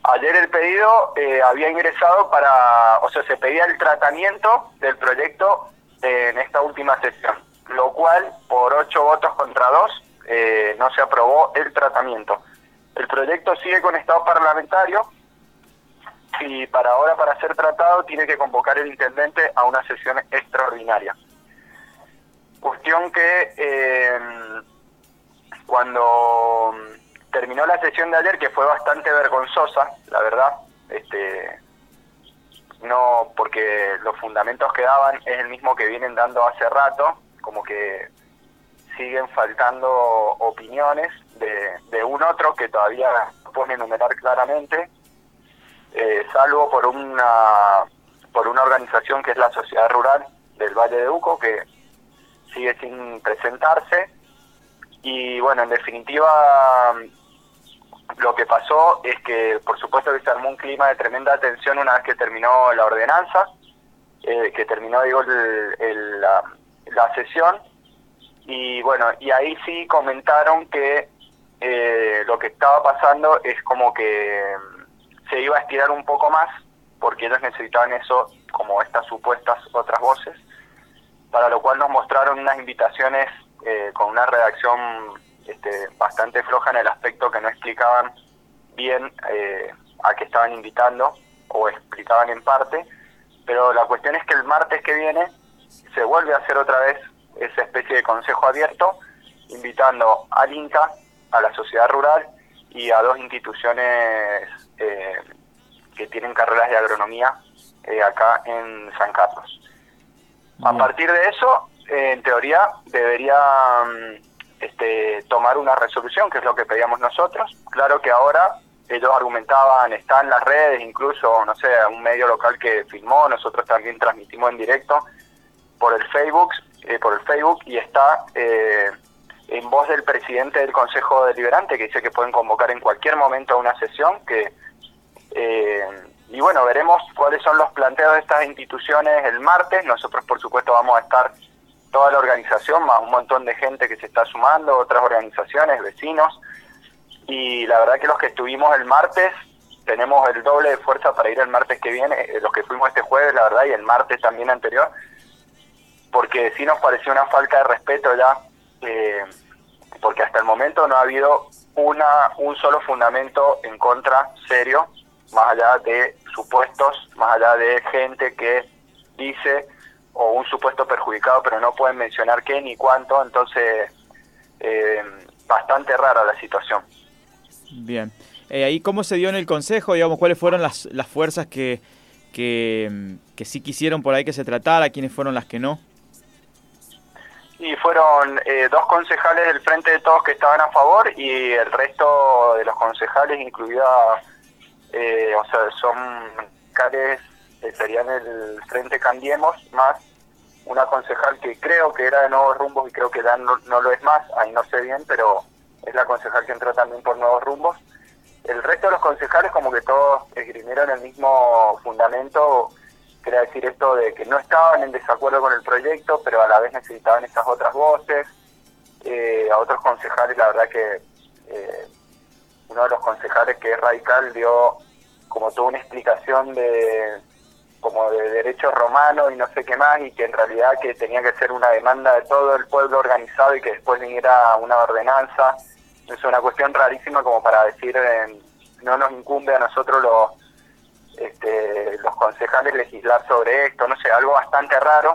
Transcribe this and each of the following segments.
Ayer el pedido había ingresado o sea, se pedía el tratamiento del proyecto en esta última sesión, lo cual, por 8 votos contra 2, no se aprobó el tratamiento. El proyecto sigue con estado parlamentario y para ser tratado, tiene que convocar el intendente a una sesión extraordinaria. Cuestión que cuando terminó la sesión de ayer, que fue bastante vergonzosa, la verdad, no, porque los fundamentos que daban es el mismo que vienen dando hace rato, como que siguen faltando opiniones de un otro que todavía no pueden enumerar claramente, salvo por una organización que es la Sociedad Rural del Valle de Uco, que sigue sin presentarse. Y bueno, en definitiva, lo que pasó es que, por supuesto, que se armó un clima de tremenda tensión una vez que terminó la ordenanza, que terminó, digo, la sesión. Y bueno, y ahí sí comentaron que lo que estaba pasando es como que se iba a estirar un poco más, porque ellos necesitaban eso, como estas supuestas otras voces, para lo cual nos mostraron unas invitaciones con una redacción bastante floja en el aspecto que no explicaban bien a qué estaban invitando, o explicaban en parte, pero la cuestión es que el martes que viene se vuelve a hacer otra vez esa especie de consejo abierto, invitando al INTA, a la Sociedad Rural y a 2 instituciones que tienen carreras de agronomía acá en San Carlos. A partir de eso, en teoría, debería tomar una resolución, que es lo que pedíamos nosotros. Claro que ahora ellos argumentaban, está en las redes, incluso, no sé, un medio local que filmó, nosotros también transmitimos en directo por el Facebook, y está en voz del presidente del Consejo Deliberante, que dice que pueden convocar en cualquier momento a una sesión, y bueno, veremos cuáles son los planteos de estas instituciones el martes. Nosotros, por supuesto, vamos a estar toda la organización, más un montón de gente que se está sumando, otras organizaciones, vecinos, y la verdad que los que estuvimos el martes tenemos el doble de fuerza para ir el martes que viene, los que fuimos este jueves, la verdad, y el martes también anterior, porque sí nos pareció una falta de respeto ya, porque hasta el momento no ha habido un solo fundamento en contra serio, más allá de supuestos, más allá de gente que dice, o un supuesto perjudicado, pero no pueden mencionar qué ni cuánto. Entonces bastante rara la situación. Bien, ahí cómo se dio en el Consejo, digamos, cuáles fueron las fuerzas que sí quisieron por ahí que se tratara, quiénes fueron las que no. Y fueron 2 concejales del Frente de Todos que estaban a favor, y el resto de los concejales, incluida o sea, son concejales, serían el Frente Cambiemos, más una concejal que creo que era de Nuevos Rumbos y creo que ya no lo es más, ahí no sé bien, pero es la concejal que entró también por Nuevos Rumbos. El resto de los concejales como que todos esgrimieron el mismo fundamento, que era decir esto de que no estaban en desacuerdo con el proyecto, pero a la vez necesitaban esas otras voces. A otros concejales, la verdad que uno de los concejales, que es radical, dio como toda una explicación de derechos romanos y no sé qué más, y que en realidad que tenía que ser una demanda de todo el pueblo organizado y que después viniera una ordenanza. Es una cuestión rarísima como para decir no nos incumbe a nosotros los concejales legislar sobre esto, no sé, algo bastante raro.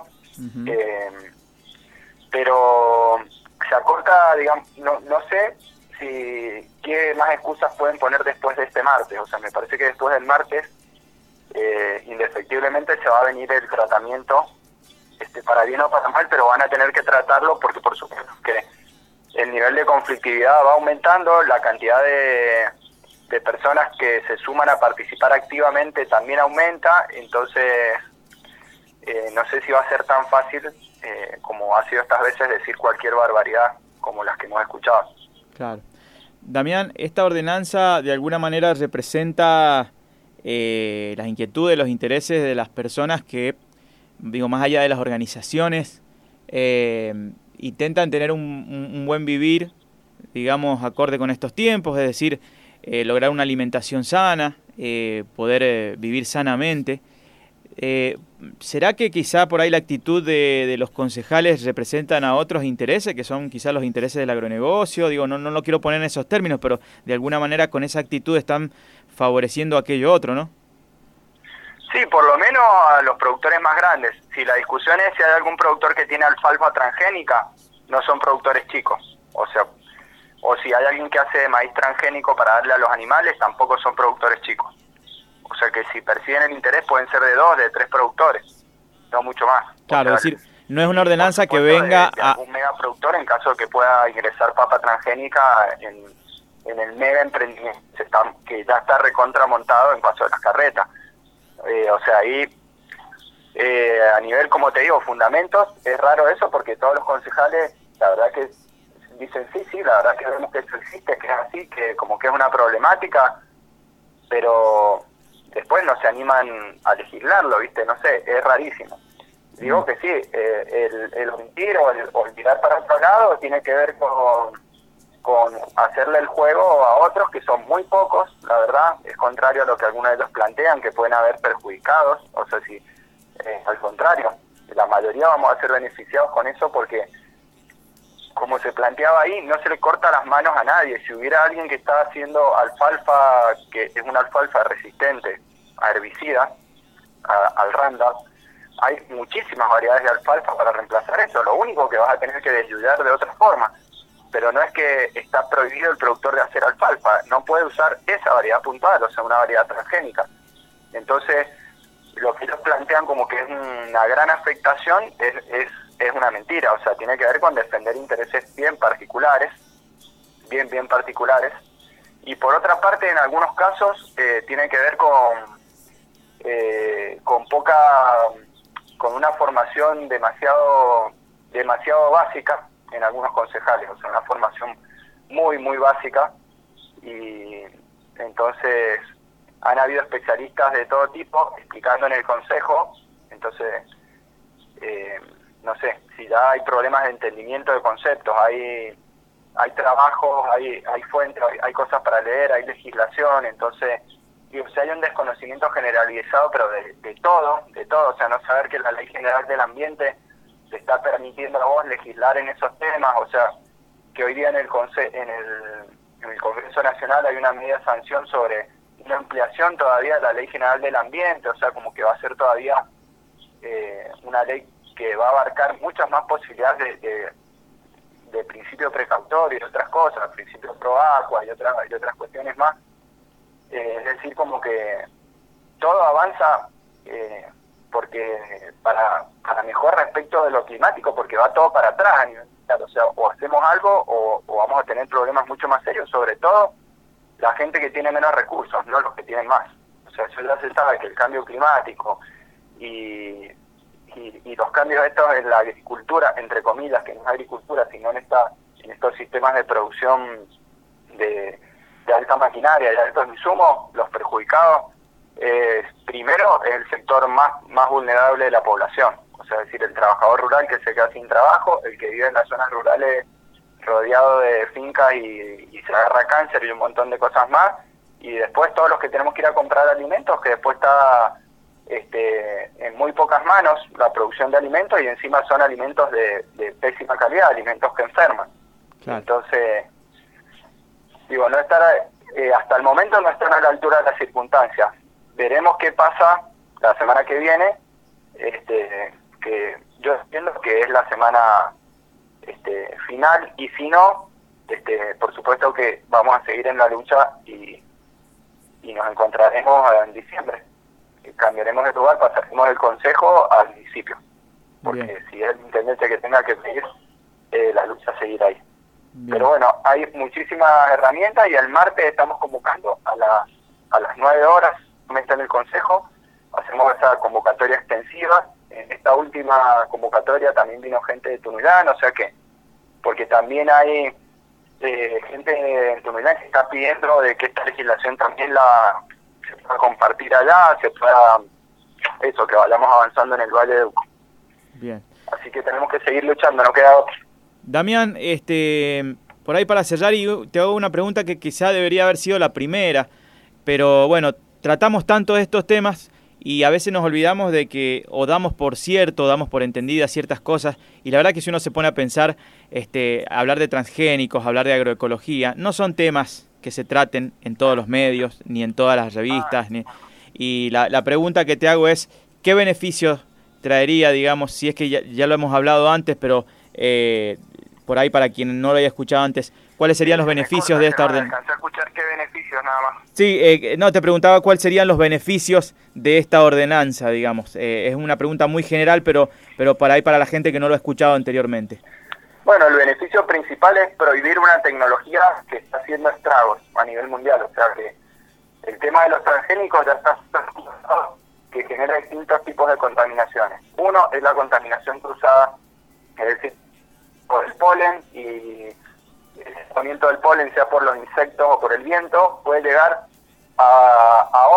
Pero se acorta, digamos, no sé qué más excusas pueden poner después de este martes. O sea, me parece que después del martes indefectiblemente se va a venir el tratamiento, para bien o para mal, pero van a tener que tratarlo, porque por supuesto que el nivel de conflictividad va aumentando, la cantidad de personas que se suman a participar activamente también aumenta. Entonces no sé si va a ser tan fácil como ha sido estas veces decir cualquier barbaridad como las que hemos escuchado. Claro. Damián, esta ordenanza de alguna manera representa las inquietudes, los intereses de las personas que, digo, más allá de las organizaciones, intentan tener un buen vivir, digamos, acorde con estos tiempos, es decir, lograr una alimentación sana, poder vivir sanamente. ¿Será que quizá por ahí la actitud de los concejales representan a otros intereses, que son quizá los intereses del agronegocio? Digo, no lo quiero poner en esos términos, pero de alguna manera con esa actitud están favoreciendo aquello otro, ¿no? Sí, por lo menos a los productores más grandes. Si la discusión es si hay algún productor que tiene alfalfa transgénica, no son productores chicos. O sea, o si hay alguien que hace maíz transgénico para darle a los animales, tampoco son productores chicos. O sea que si perciben el interés pueden ser de 2, de 3 productores, no mucho más. Claro, o sea, es decir, no es una ordenanza que venga de algún megaproductor en caso de que pueda ingresar papa transgénica en el mega emprendimiento que ya está recontramontado en Paso de las Carretas. O sea, ahí a nivel, como te digo, fundamentos, es raro eso porque todos los concejales, la verdad que dicen sí, la verdad que vemos que eso existe, que es así, que como que es una problemática, pero después no se animan a legislarlo, ¿viste? No sé, es rarísimo. Digo que sí, el omitir o el tirar para otro lado tiene que ver con hacerle el juego a otros que son muy pocos, la verdad, es contrario a lo que algunos de ellos plantean, que pueden haber perjudicados, o sea, si al contrario, la mayoría vamos a ser beneficiados con eso porque, como se planteaba ahí, no se le corta las manos a nadie. Si hubiera alguien que está haciendo alfalfa, que es una alfalfa resistente a herbicida, al Roundup, hay muchísimas variedades de alfalfa para reemplazar eso. Lo único que vas a tener que desyudar de otra forma, pero no es que está prohibido el productor de hacer alfalfa, no puede usar esa variedad puntual, o sea, una variedad transgénica. Entonces, lo que ellos plantean como que es una gran afectación es una mentira, o sea, tiene que ver con defender intereses bien particulares, bien particulares, y por otra parte, en algunos casos, tiene que ver con una formación demasiado básica en algunos concejales, o sea, una formación muy básica, y entonces han habido especialistas de todo tipo explicando en el consejo, entonces no sé, si ya hay problemas de entendimiento de conceptos, hay trabajos, hay fuentes, hay cosas para leer, hay legislación, entonces digo, si hay un desconocimiento generalizado, pero de todo, o sea, no saber que la Ley General del Ambiente te está permitiendo a vos legislar en esos temas, o sea, que hoy día en el Congreso Nacional hay una medida de sanción sobre una ampliación todavía de la Ley General del Ambiente, o sea, como que va a ser todavía una ley que va a abarcar muchas más posibilidades de principio precautorio y otras cosas, principio pro aqua y otras cuestiones más. Es decir, como que todo avanza porque para mejor respecto de lo climático, porque va todo para atrás a nivel mundial. O sea, o hacemos algo o vamos a tener problemas mucho más serios, sobre todo la gente que tiene menos recursos, no los que tienen más. O sea, eso ya se sabe que el cambio climático y los cambios estos en la agricultura, entre comillas, que no es agricultura, sino en estos sistemas de producción de alta maquinaria y de altos insumos, los perjudicados, primero es el sector más vulnerable de la población, o sea, es decir, el trabajador rural que se queda sin trabajo, el que vive en las zonas rurales rodeado de fincas y se agarra cáncer y un montón de cosas más, y después todos los que tenemos que ir a comprar alimentos, que después está en muy pocas manos la producción de alimentos y encima son alimentos de pésima calidad, alimentos que enferman. Claro. Entonces, digo, no estar hasta el momento no están a la altura de las circunstancias. Veremos qué pasa la semana que viene, que yo entiendo que es la semana final, y si no, por supuesto que vamos a seguir en la lucha y nos encontraremos en diciembre. Cambiaremos de lugar, pasaremos del consejo al municipio, porque bien, si es el intendente que tenga que pedir, la lucha seguirá ahí. Bien. Pero bueno, hay muchísimas herramientas y el martes estamos convocando a las 9 horas, en el consejo, hacemos esa convocatoria extensiva. En esta última convocatoria también vino gente de Tunuyán, o sea que, porque también hay gente de Tunuyán que está pidiendo de que esta legislación también se pueda compartir allá, que vayamos avanzando en el Valle de Uco. Bien. Así que tenemos que seguir luchando, no queda otro. Damián, por ahí para cerrar, y te hago una pregunta que quizá debería haber sido la primera, pero bueno, tratamos tanto de estos temas y a veces nos olvidamos de que o damos por cierto, o damos por entendidas ciertas cosas, y la verdad que si uno se pone a pensar, hablar de transgénicos, hablar de agroecología, no son temas que se traten en todos los medios, ni en todas las revistas, y la pregunta que te hago es, ¿qué beneficios traería, digamos, si es que ya lo hemos hablado antes, pero por ahí para quien no lo haya escuchado antes, ¿cuáles serían los beneficios de esta ordenanza? Alcancé a escuchar qué beneficios nada más. Sí, no, te preguntaba cuáles serían los beneficios de esta ordenanza, digamos. Es una pregunta muy general, pero para ahí para la gente que no lo ha escuchado anteriormente. Bueno, el beneficio principal es prohibir una tecnología que está haciendo estragos a nivel mundial. O sea que el tema de los transgénicos ya está que genera distintos tipos de contaminaciones. Uno es la contaminación cruzada, es decir, por el polen, y el desplazamiento del polen, sea por los insectos o por el viento, puede llegar a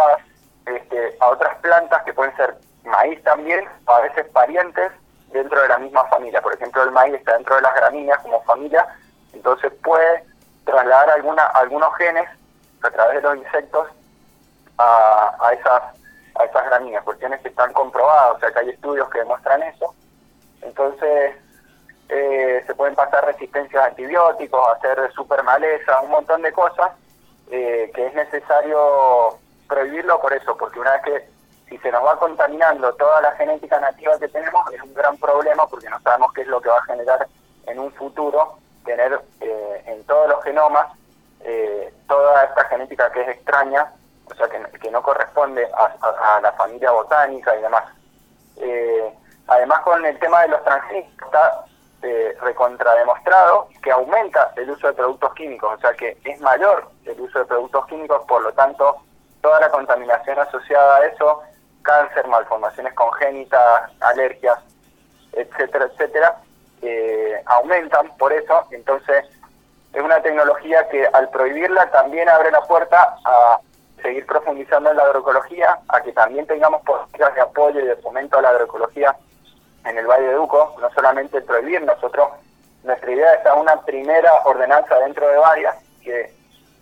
otras plantas que pueden ser maíz también, a veces parientes dentro de la misma familia. Por ejemplo, el maíz está dentro de las gramíneas como familia, entonces puede trasladar algunos genes a través de los insectos a esas gramíneas, cuestiones que están comprobadas, o sea que hay estudios que demuestran eso. Entonces se pueden pasar resistencias a antibióticos, hacer super malezas, un montón de cosas que es necesario prohibirlo por eso, porque una vez que si se nos va contaminando toda la genética nativa que tenemos, es un gran problema porque no sabemos qué es lo que va a generar en un futuro tener en todos los genomas toda esta genética que es extraña, o sea que no corresponde a la familia botánica y demás. Además, con el tema de los transgénicos está recontrademostrado que aumenta el uso de productos químicos, o sea que es mayor el uso de productos químicos, por lo tanto toda la contaminación asociada a eso, cáncer, malformaciones congénitas, alergias, etcétera, etcétera, aumentan por eso. Entonces es una tecnología que al prohibirla también abre la puerta a seguir profundizando en la agroecología, a que también tengamos políticas de apoyo y de fomento a la agroecología en el Valle de Uco, no solamente prohibir. Nuestra idea es una primera ordenanza dentro de varias, que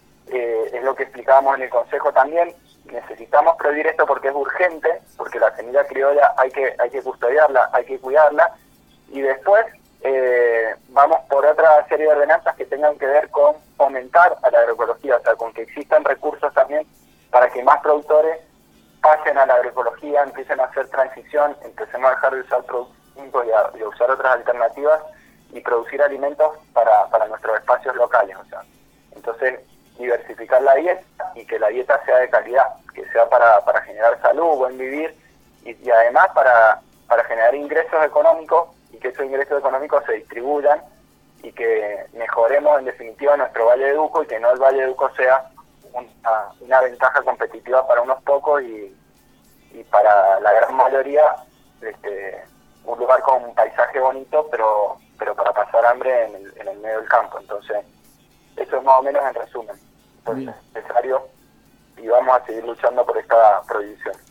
es lo que explicábamos en el Consejo también. Necesitamos prohibir esto porque es urgente, porque la semilla criolla hay que custodiarla, hay que cuidarla, y después vamos por otra serie de ordenanzas que tengan que ver con fomentar a la agroecología, o sea, con que existan recursos también para que más productores pasen a la agroecología, empiecen a hacer transición, empecemos a dejar de usar productos químicos y a usar otras alternativas y producir alimentos para nuestros espacios locales. O sea, entonces diversificar la dieta y que la dieta sea de calidad, que sea para generar salud, buen vivir y además para generar ingresos económicos, y que esos ingresos económicos se distribuyan y que mejoremos en definitiva nuestro Valle de Uco, y que no el Valle de Uco sea una ventaja competitiva para unos pocos y para la gran mayoría un lugar con un paisaje bonito, pero para pasar hambre en el medio del campo. Entonces eso es más o menos en resumen. Entonces es necesario y vamos a seguir luchando por esta prohibición.